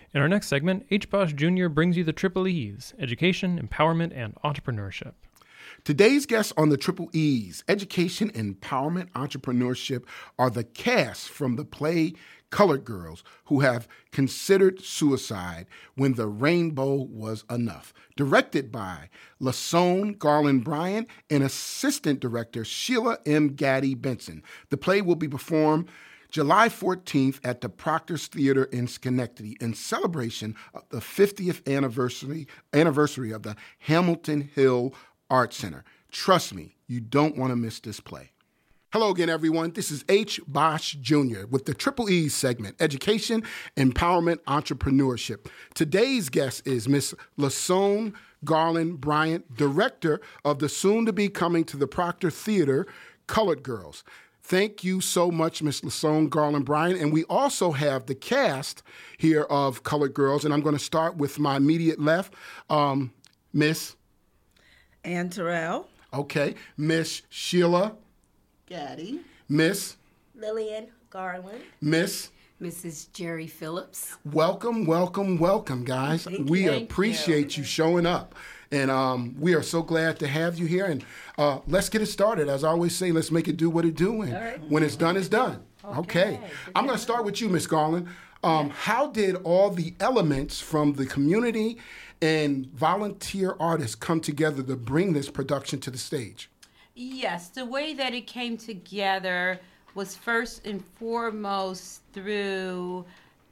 In our next segment, H. Bosch Jr. brings you the Triple E's, education, empowerment, and entrepreneurship. Today's guests on the Triple E's, education, empowerment, entrepreneurship, are the cast from the play Colored Girls who have considered suicide when the rainbow was enough. Directed by LaSone Garland Bryant and assistant director Sheila M. Gaddy Benson. The play will be performed July 14th at the Proctor's Theater in Schenectady in celebration of the 50th anniversary of the Hamilton Hill Art Center. Trust me, you don't want to miss this play. Hello again, everyone. This is H. Bosch Jr. with the Triple E's segment, Education, Empowerment, Entrepreneurship. Today's guest is Miss LaSone Garland Bryant, director of the soon-to-be coming to the Proctor Theater, Colored Girls. Thank you so much, Miss LaSone Garland Bryant. And we also have the cast here of Colored Girls, and I'm going to start with my immediate left, Miss Ann Terrell. Okay. Miss Sheila Gaddy. Miss Lillian Garland. Miss Mrs. Jerry Phillips. Welcome, welcome, welcome, guys. We appreciate you showing up. And we are so glad to have you here. And let's get it started. As I always say, let's make it do what it do. And when it's done, it's done. Okay. I'm going to start with you, Miss Garland. How did all the elements from the community and volunteer artists come together to bring this production to the stage? Yes, the way that it came together was first and foremost through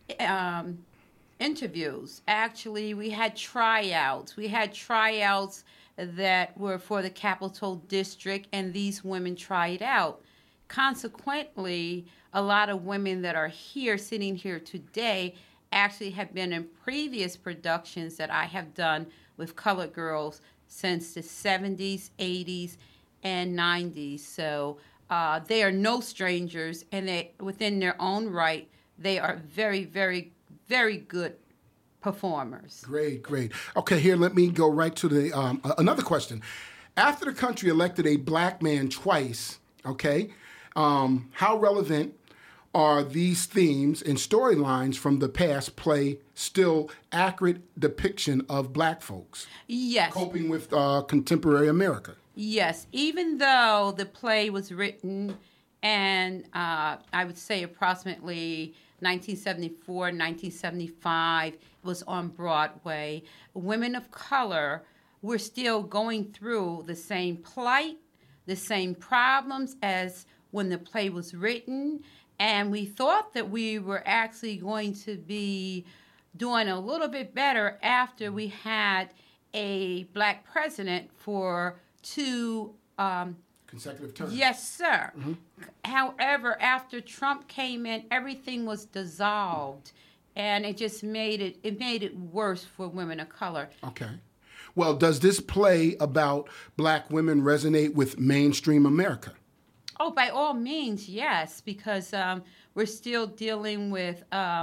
interviews. Actually, we had tryouts. We had tryouts that were for the Capital District, and these women tried out. Consequently, a lot of women that are here, sitting here today, actually have been in previous productions that I have done with Colored Girls since the 70s, 80s, and 90s. So they are no strangers, and they, within their own right, they are very, very, very good performers. Great, great. Okay, here, let me go right to the another question. After the country elected a black man twice, okay, how relevant are these themes and storylines from the past play still accurate depiction of black folks? Yes. Coping with contemporary America? Yes. Even though the play was written and I would say approximately 1974, 1975, was on Broadway, women of color were still going through the same plight, the same problems as when the play was written. And we thought that we were actually going to be doing a little bit better after we had a black president for 2 consecutive terms. Yes, sir. Mm-hmm. However, after Trump came in, everything was dissolved, and it just made it worse for women of color. Okay. Well, does this play about black women resonate with mainstream America? Oh, by all means, yes, because we're still dealing with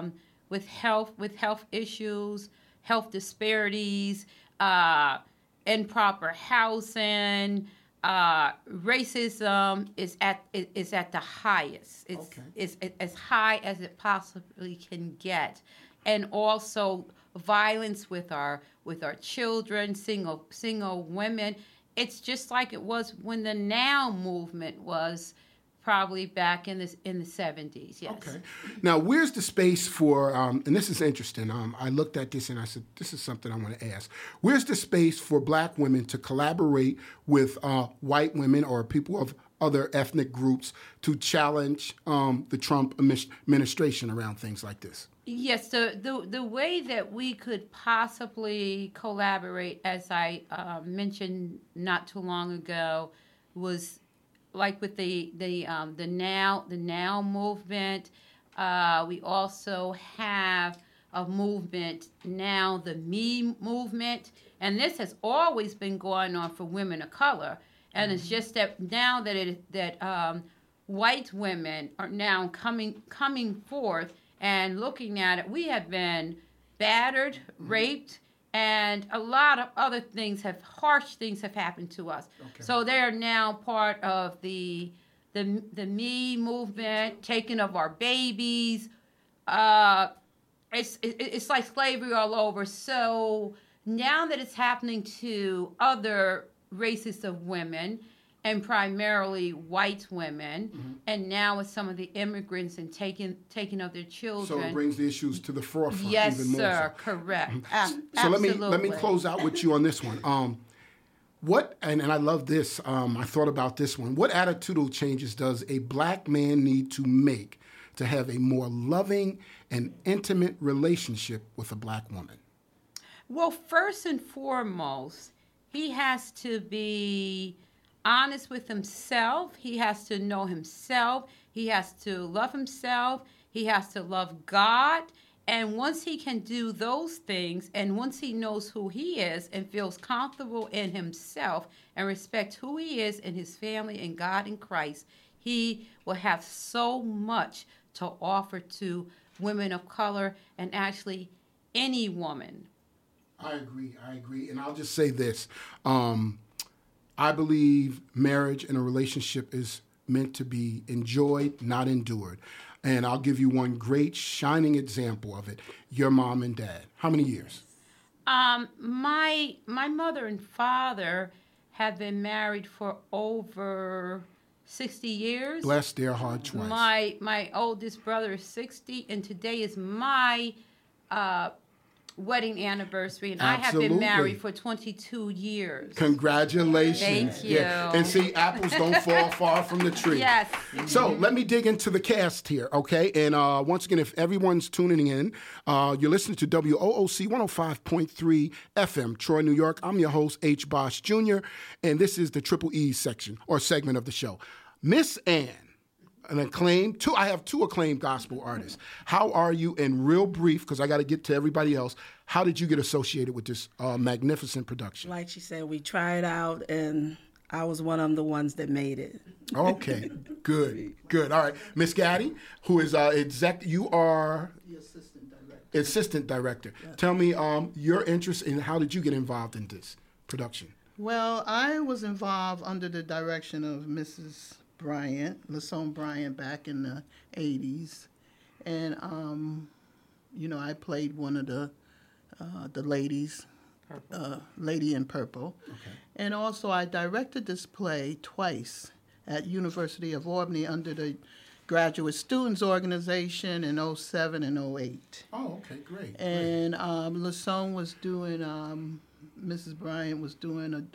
health issues, health disparities, improper housing, racism is at the highest. It's as high as it possibly can get, and also violence with our children, single women. It's just like it was when the Now movement was probably back in the 70s, yes. Okay. Now, where's the space for, and this is interesting, I looked at this and I said, this is something I want to ask. Where's the space for black women to collaborate with white women or people of other ethnic groups to challenge the Trump administration around things like this? Yes, the way that we could possibly collaborate, as I mentioned not too long ago, was like with the Now movement. We also have a movement now, the Me movement, and this has always been going on for women of color. And it's just that now that white women are now coming forth and looking at it, we have been battered, raped, and a lot of other harsh things have happened to us. Okay. So they are now part of the Me movement, taking of our babies, it's like slavery all over. So now that it's happening to other races of women, and primarily white women, and now with some of the immigrants and taking of their children. So it brings the issues to the forefront yes, even more. sir, So. correct. So let me close out with you on this one. What and I love this. I thought about this one. What attitudinal changes does a black man need to make to have a more loving and intimate relationship with a black woman? Well, first and foremost, he has to be honest with himself. He has to know himself. He has to love himself. He has to love God. And once he can do those things, and once he knows who he is and feels comfortable in himself and respects who he is and his family and God in Christ, he will have so much to offer to women of color and actually any woman. I agree. And I'll just say this. I believe marriage and a relationship is meant to be enjoyed, not endured. And I'll give you one great shining example of it. Your mom and dad. How many years? My mother and father have been married for over 60 years. Bless their heart twice. My oldest brother is 60, and today is my wedding anniversary, and Absolutely. I have been married for 22 years. Congratulations. Thank you. Yeah. And see, apples don't fall far from the tree. Yes. So let me dig into the cast here, okay? And once again, if everyone's tuning in, you're listening to WOOC 105.3 FM, Troy, New York. I'm your host, H. Bosch Jr., and this is the Triple E section, or segment of the show. Miss Ann. I have two acclaimed gospel artists. How are you, in real brief, because I got to get to everybody else, how did you get associated with this magnificent production? Like she said, we tried out, and I was one of the ones that made it. Okay, good. All right. Miss Gaddy, who is you are The assistant director. assistant director. Yeah. Tell me your interest in how did you get involved in this production? Well, I was involved under the direction of Mrs. Bryant, LaSone Bryant, back in the 80s. And, I played one of the ladies, Lady in Purple. Okay. And also I directed this play twice at University of Albany under the Graduate Students Organization in 07 and 08. Oh, okay, great. And LaSone was doing, Mrs. Bryant was doing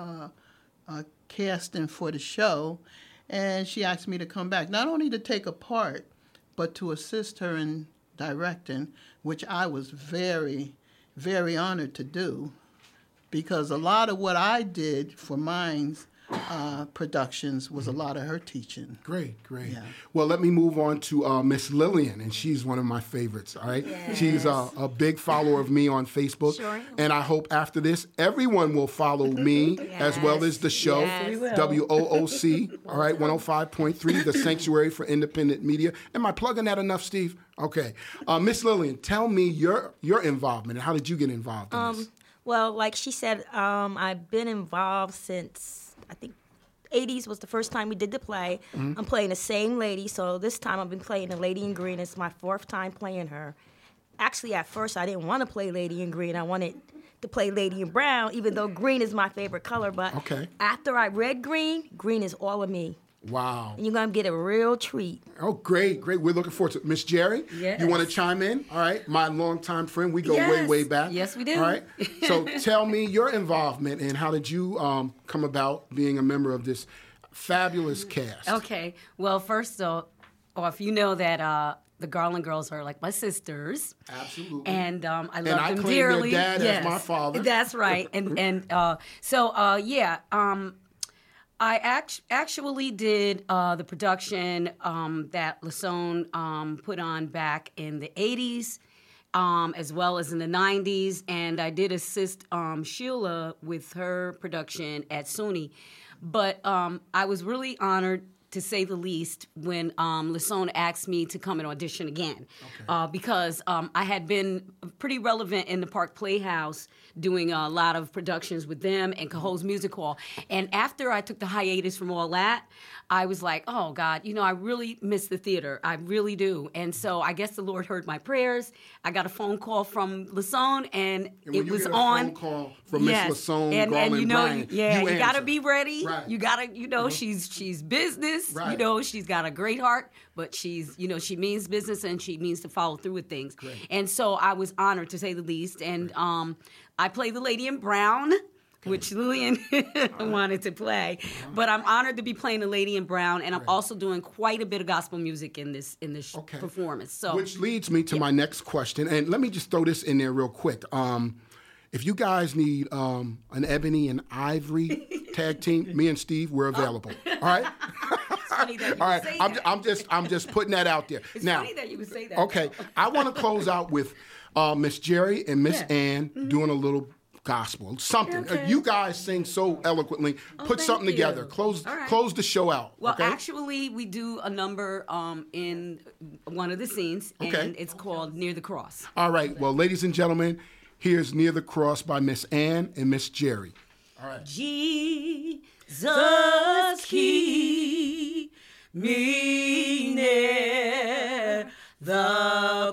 a casting for the show. And she asked me to come back, not only to take a part, but to assist her in directing, which I was very, very honored to do, because a lot of what I did for mine's productions was a lot of her teaching. Great. Yeah. Well, let me move on to Miss Lillian, and she's one of my favorites, all right? Yes. She's a big follower of me on Facebook, Sure. and I hope after this, everyone will follow me as well as the show, Yes, we will. WOOC, all right, 105.3, the Sanctuary for Independent Media. Am I plugging that enough, Steve? Okay. Miss Lillian, tell me your involvement, and how did you get involved in this? Well, like she said, I've been involved since, I think, 80s was the first time we did the play. Mm-hmm. I'm playing the same lady, so this time I've been playing the Lady in Green. It's my fourth time playing her. Actually, at first, I didn't want to play Lady in Green. I wanted to play Lady in Brown, even though green is my favorite color. But after I read green is all of me. Wow. And you're going to get a real treat. Oh, great. We're looking forward to it. Miss Jerry, Yes. you want to chime in? All right. My longtime friend. We go way back. Yes, we do. All right. So tell me your involvement and how did you come about being a member of this fabulous cast? Okay. Well, first off, you know that the Garland girls are like my sisters. Absolutely. And I love them I claim dearly. your dad as my father. That's right. I actually did the production that LaSone put on back in the 80s, as well as in the 90s, and I did assist Sheila with her production at SUNY. But I was really honored to say the least, when LaSone asked me to come and audition again. Because I had been pretty relevant in the Park Playhouse, doing a lot of productions with them and Cahoe's Music Hall. And after I took the hiatus from all that, I was like, oh, God, I really miss the theater. I really do. And so I guess the Lord heard my prayers. I got a phone call from LaSone, and it was on. Phone call from Miss LaSone, and Bryant. You got to be ready. Right. You got to, she's business. Right. She's got a great heart, but she's, she means business and she means to follow through with things. Great. And so I was honored, to say the least. And I played the lady in brown, which Lillian wanted to play. But I'm honored to be playing the lady in brown, and I'm also doing quite a bit of gospel music in this performance. So, which leads me to my next question, and let me just throw this in there real quick. If you guys need an Ebony and Ivory tag team, me and Steve, we're available. All right. Funny that you All right, would say that. I'm just putting that out there. It's now, funny that you would say that. Okay, I want to close out with Miss Jerry and Miss Ann doing a little gospel, something. Okay. You guys sing so eloquently. Put thank something you. together. Close the show out. Well, okay? actually, we do a number in one of the scenes, and it's called Near the Cross. All right. Well, ladies and gentlemen, here's Near the Cross by Miss Ann and Miss Jerry. All right. Jesus, keep me near the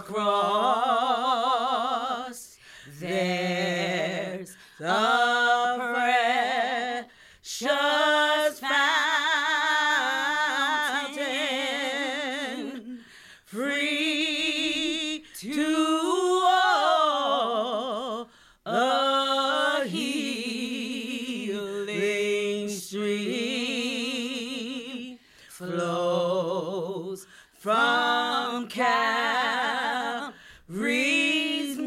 cross. There's a precious fountain, free to all, a healing stream flows from Calvary's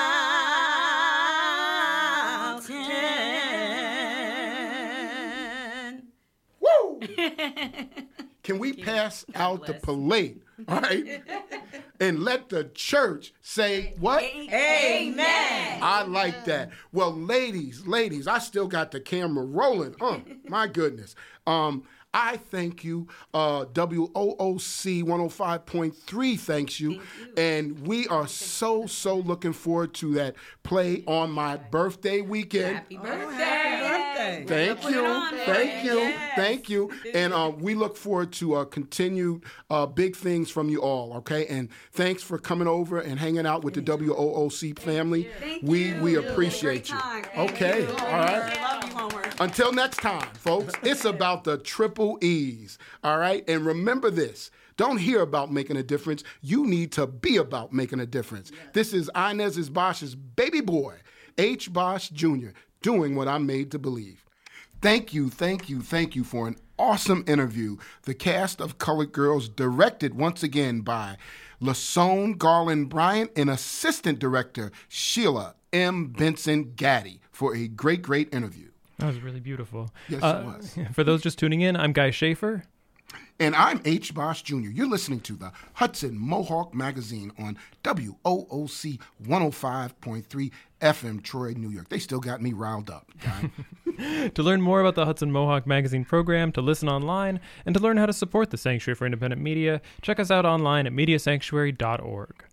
mountain. Woo! Can we pass out the plate, all right? And let the church say what? Amen. I like that. Well, ladies, I still got the camera rolling. My goodness. I thank you. WOOC 105.3 thanks you. And we are so looking forward to that play on my birthday weekend. Happy birthday. Thank you. Thank you. And we look forward to continued big things from you all, okay? And thanks for coming over and hanging out with the WOOC family. We appreciate you. Okay, all right. Love you, Homer. Until next time, folks, it's about the triple E's, all right? And remember this. Don't hear about making a difference. You need to be about making a difference. Yes. This is Inez Bosch's baby boy, H. Bosch Jr., doing what I'm made to believe. Thank you for an awesome interview. The cast of Colored Girls, directed once again by LaSone Garland Bryant and assistant director Sheila M. Benson Gaddy, for a great interview. That was really beautiful. Yes, it was. For those just tuning in, I'm Guy Schaefer. And I'm H. Bosch Jr. You're listening to the Hudson Mohawk Magazine on WOOC 105.3 FM, Troy, New York. They still got me riled up, Guy. To learn more about the Hudson Mohawk Magazine program, to listen online, and to learn how to support the Sanctuary for Independent Media, check us out online at mediasanctuary.org.